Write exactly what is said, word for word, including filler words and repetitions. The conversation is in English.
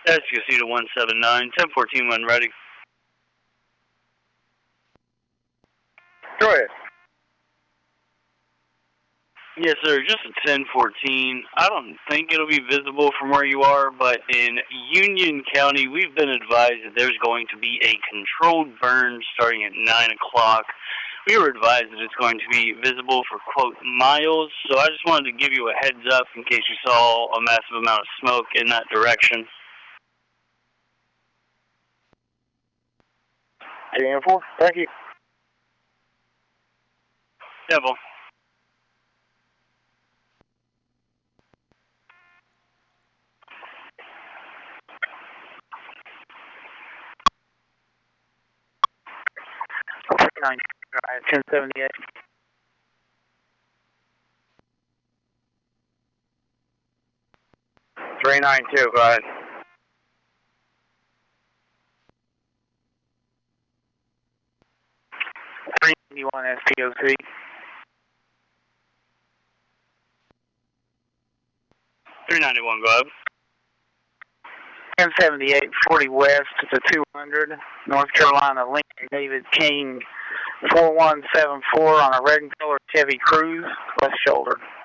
Escocita one seven nine, ten fourteen when ready. Go ahead. Yes, sir, just a ten fourteen. I don't think it'll be visible from where you are, but in Union County, we've been advised that there's going to be a controlled burn starting at nine o'clock. We were advised that it's going to be visible for, quote, miles, so I just wanted to give you a heads up in case you saw a massive amount of smoke in that direction. ten four, thank you. Devil. nine, ten seventy-eight. three nine two, go ahead. three ninety-one S P O C. three ninety-one, go ahead. ten seventy-eight, forty west to two hundred, North Carolina, Lincoln David King, four one seven four on a red and color Chevy Cruze, west shoulder.